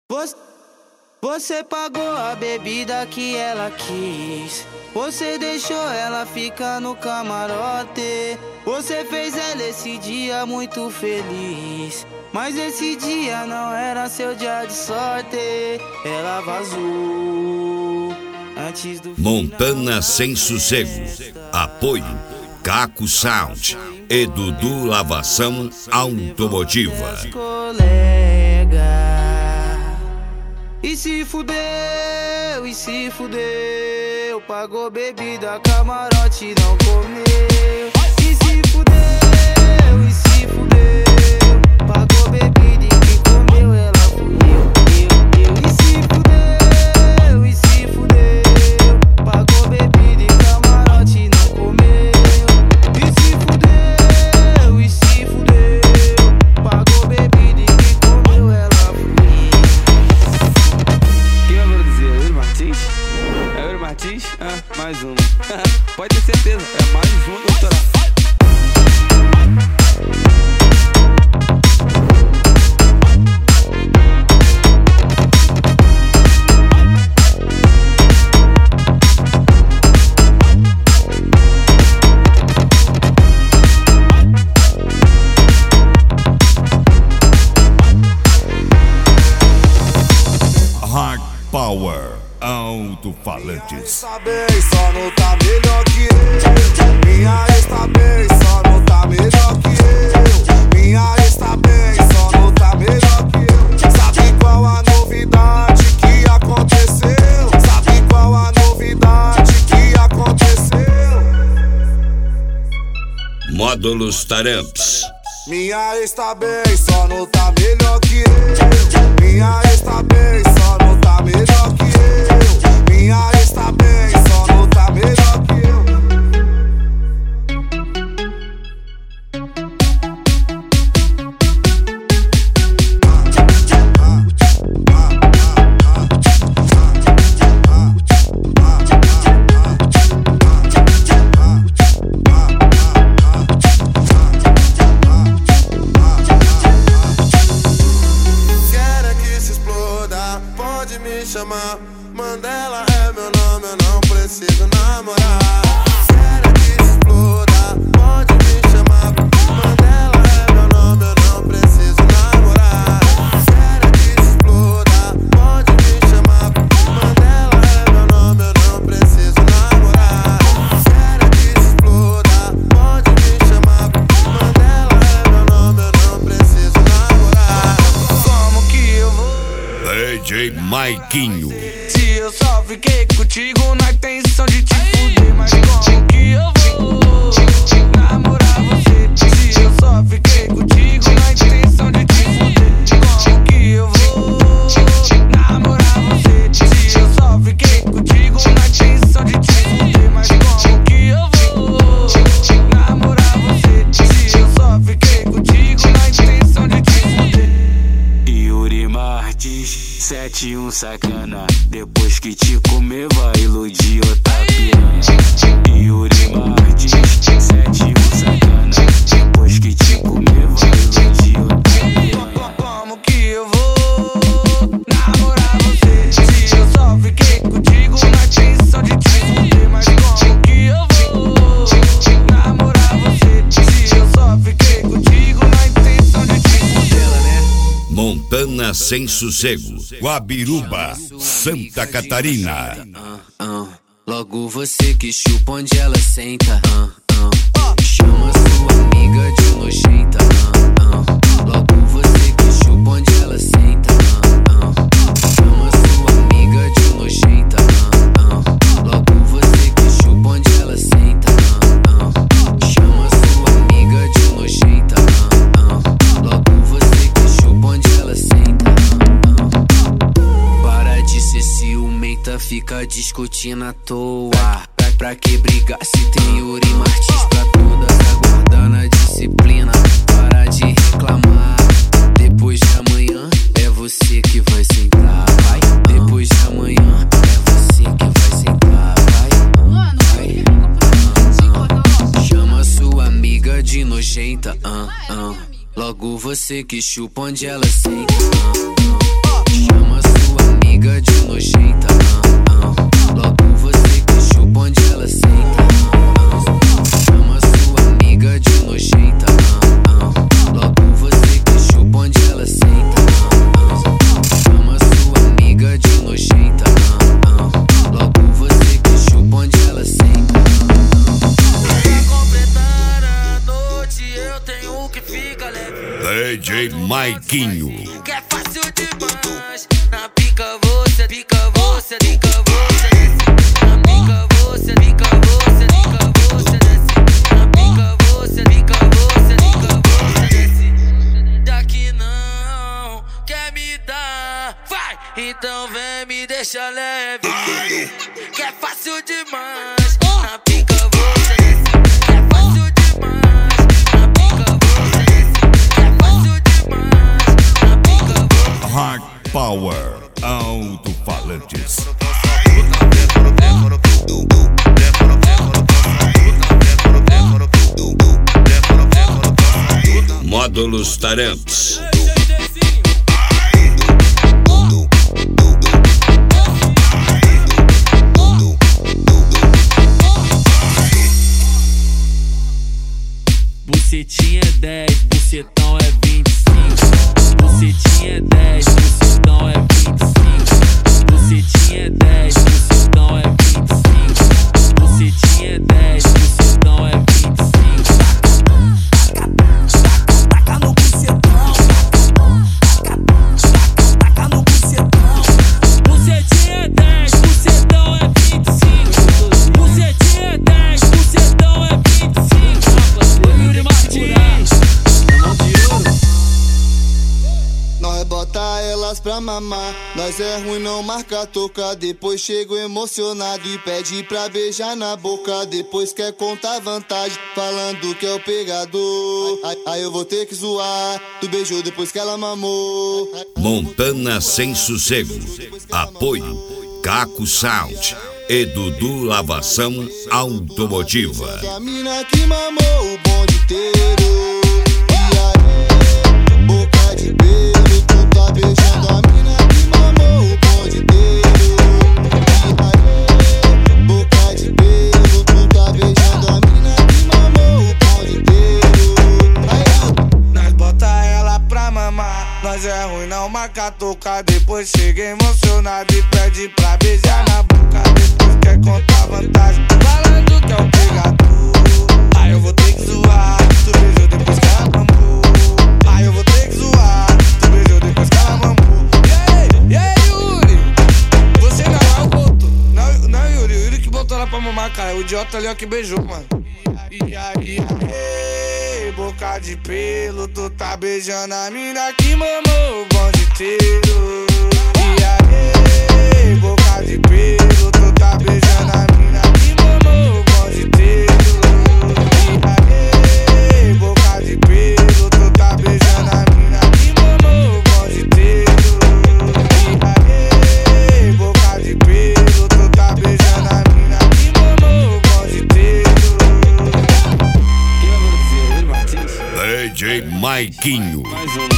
Você pagou a bebida que ela quis. Você deixou ela ficar no camarote. Você fez ela esse dia muito feliz. Mas esse dia não era seu dia de sorte. Ela vazou antes do Montana Sem Sossego. Apoio Caco Sound e Dudu Lavação Automotiva. E se fudeu, pagou bebida, camarote, não comeu. E se fudeu, pagou bebida e quem comeu ela fui eu. E se fudeu, pagou bebida e camarote, não comeu. E se fudeu, pagou bebida e quem comeu ela fui eu. Quem vai produzir? É Euro Martins? É Euro Martins? Ah, mais um. Pode ter certeza, é mais um doutorado. Hard Power Alto-Falantes. Só não tá melhor que eu. Minha ex tá bem, só não tá melhor que eu. Minha ex tá bem, só não tá melhor que eu. Sabe qual a novidade que aconteceu? Sabe qual a novidade que aconteceu? Módulos Taramps. Minha ex tá bem, só não tá melhor que eu. Minha ex tá bem, só não tá melhor que eu. Minha ex tá bem, só não tá melhor que eu. Pode me chamar, Mandela é meu nome, eu não preciso namorar. Quero que se exploda, pode me chamar, Mandela é meu nome, eu não preciso namorar. Quero que se exploda, pode me chamar, Mandela é meu nome, eu não preciso namorar. Quero que se exploda, pode me chamar, Mandela é meu nome, eu não preciso namorar. Como que eu vou? DJ Maiquinho. Se eu só fiquei contigo na intenção de te fuder, mas como que eu vou namorar você? Se eu só fiquei contigo na intenção de te fuder, como que eu vou namorar você? Se eu só fiquei contigo na intenção de te fuder, mas como que eu vou namorar você? Se eu só fiquei contigo na intenção de te fuder. Yuri Martins 71 sacana, depois que te comer vai iludir outra piranha. Yuri Martins 71 sacana, depois que te comer vai iludir outra piranha. Como que eu vou namorar você? Se eu só fiquei contigo na intenção de te fuder, mas como que eu vou namorar você? Se eu só fiquei contigo na intenção de te fuder, né? Montana Sem Sossego. Guabiruba, Santa Catarina. Logo você que chupa onde ela senta. Chama sua amiga de nojenta. Logo você que chupa onde ela senta. Chama sua amiga de nojenta. Logo você que chupa onde ela senta. Chama sua amiga de nojenta. Logo você que chupa onde ela senta. Para de ser ciumenta, fica discutindo à toa. Pra que brigar se tem Yuri Martins pra todas, aguardando a disciplina. Para de reclamar, depois de amanhã é você que vai sentar, vai. Depois de amanhã é você que vai sentar, vai. Chama sua amiga de nojenta. Logo você que chupa onde ela senta. Chama Maiquinho. Que é fácil demais. Na pica você, pica você, pica você desce. Na pica você, pica você, pica você desce. Na pica você, pica você, pica você desce. Daqui não quer me dar, vai, então vem me deixa leve. Que é fácil demais. Na pica você desce. Que é fácil demais. Na pica você desce. Que é fácil demais. Na pica você. Hard Power Alto-Falantes. Módulos Taramps. Bucetinha é 10, bucetão é 25. Bucetinha é 10, bucetão é 25. Bucetinha é 10, bucetão é 25. Bucetinha é 10, bucetão é 25. Taca no bucetão. Taca no bucetão. Bucetinha é 10, bucetão é 25. Bucetinha é 10, bucetão é 25. Yuri Martins, mão de ouro. Nós bota elas pra mamar. Nós é ruim, não marca toca. Depois chego emocionado e pede pra beijar na boca. Depois quer contar vantagem, falando que é o pegador. Aí eu vou ter que zoar. Tu beijou depois que ela mamou. Montana Sem Sossego. Apoio Caco Sound e Dudu Lavação Automotiva. A mina que mamou o bonde inteiro. E aí, boca de pelo, tu tá beijando a mina que mamou o bonde inteiro. E aí, boca de pelo, tu tá beijando a mina que mamou o bonde inteiro. Aí, nós bota ela pra mamar. Nós é ruim, não marca toca. Depois chega emocionado e pede pra beijar na boca. Depois quer contar vantagem, falando que é o pegador. Aí eu vou ter que zoar. Tu beijou depois que ela mamou. Aí eu vou ter que zoar. Tu beijou depois que ela mamou. E aí, Yuri? Você não é o botou. Não, Yuri. O Yuri que botou ela pra mamar, cara. O idiota ali, ó, que beijou, mano. E aí, boca de pelo, tu tá beijando a mina que mamou o bonde inteiro. E aí, boca de pelo, tu tá beijando a mina que mamou o bonde inteiro. E aí, boca de pelo, tu tá beijando a mina que mamou o bonde inteiro. E aí, boca de pelo, tu tá beijando a mina que mamou o bonde inteiro. Quem vai produzir? Ele, Martins? DJ Maiquinho. Mais um.